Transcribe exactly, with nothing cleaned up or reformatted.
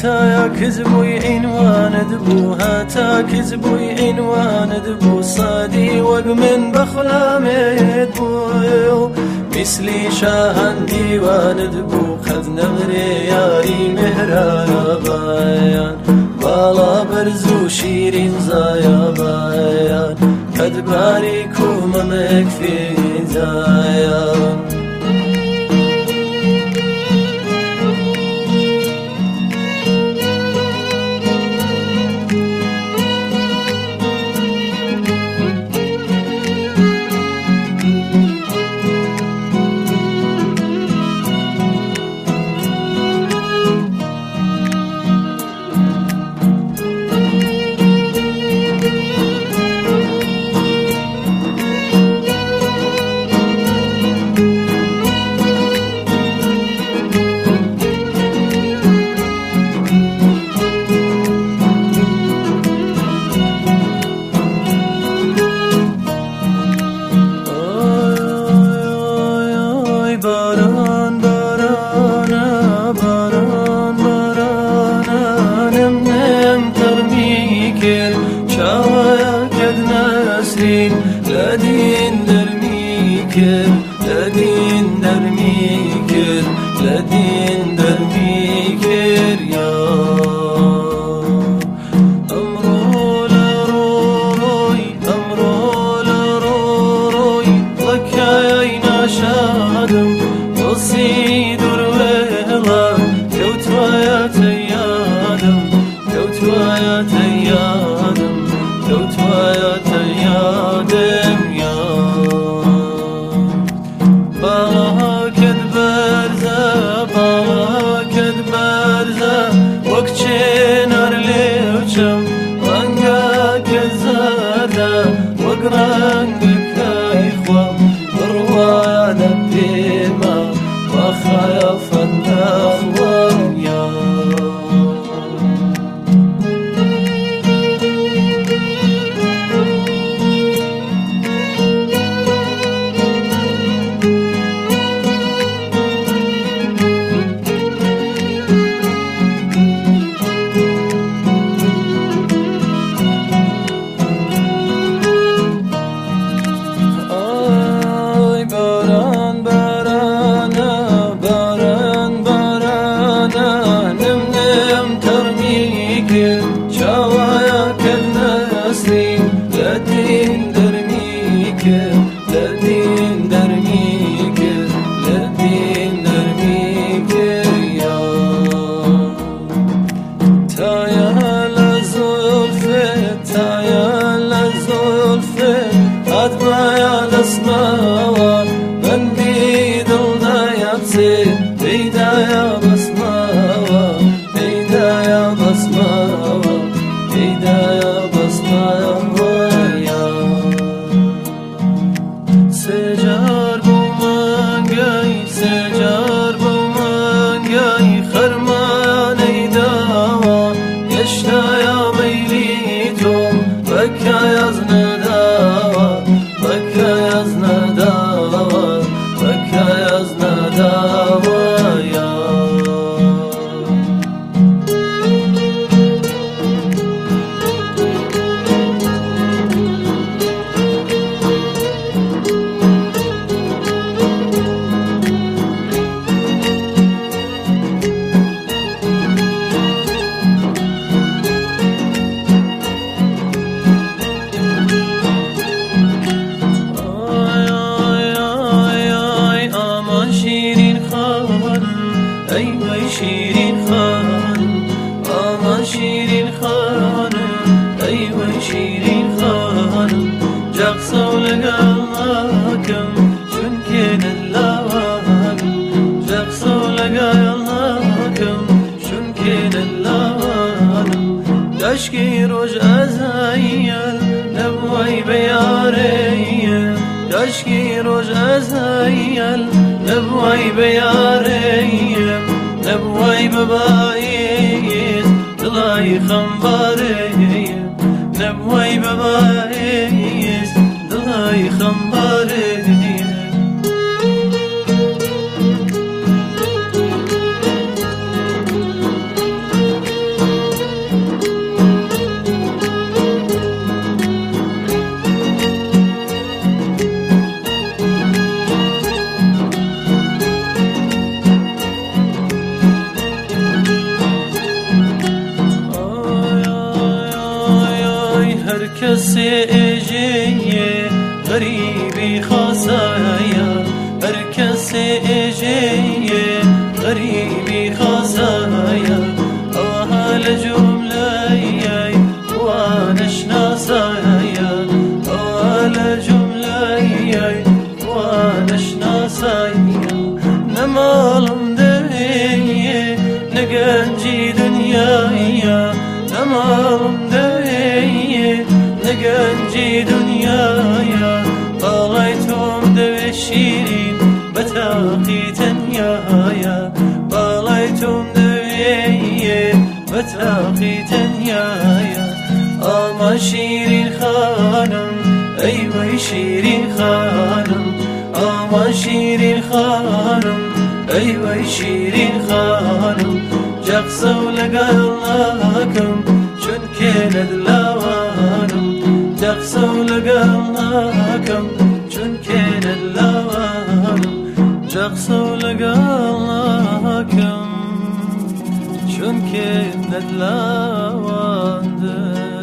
هاتا كذبوي عنوان دبو هاتا كذبوي عنوان دبو صادي وقمن بخلامي دبو مثلي شاهن ديوان دبو خذ نغري ياري مهرانا بايان بالا برزو شيرين زايا بايان قد باريكو ممك في زايا باران بارانا باران بارانا نم نم ترميكل شاويا كد نسرين لدين درميكل لدين درميكل لدين درميكل يا أمرو لروروي أمرو لروروي لك يا شادم تصيد الويلة كوت ويا تيادم كوت ويا تيادم كوت ويا تيادم يا باكد برزة باكد برزة وكتشين أرليوشم رنقك الزادة وقرنقك إخوة بروايا دبيما وخايف النخوة يا باران بارانا باران بارانا نم نم ترميك شوايا كالنسرين لدين درميك لدين درميك لدين درميك يا تايا لزولفة تايا لزولفة أدمايا لسماوة بندي دلنا يبسي بيدايا بسماوة بيدايا بسماوة بيدايا بسماوة يا سجار بومانجاي سجار بومانجاي خرمان ايداوا يشتايا ميليتهم بكايا زنداوا بكايا زنداوا بكايا زنداوا يا أيوة شيرين خان أما شيرين خان أيوة شيرين خان جاقصة ولقاكم شن كين اللواك جاقصة ولقاكم شن كين اللواك داشكي روج أزايل نبوي بياري داشكي روج أزايل نبوي بياري نبوي ببايز دلاي خمباري نبوي ببايز دلاي خمباري غريبي خاصايا هركس اجي غريبي خاصايا اوها لجملة وانا شناصايا اوها لجملة وانا شناصايا نمالم دهي نقنجي دنيايا نمالم دهي نقنجي دنيايا طاليتهم دوي الشيرين بتاقي تنيايا طاليتهم دوي بتاقي تنيايا آما شيرين خانم أيوة شيرين خانم آما شيرين خانم أيوة شيرين خانم جقصو لقلناكم شن كيند لاوانم جقصو لقلناكم شن كيند لاوانم جقصو لقلناكم شن كيند لاوانم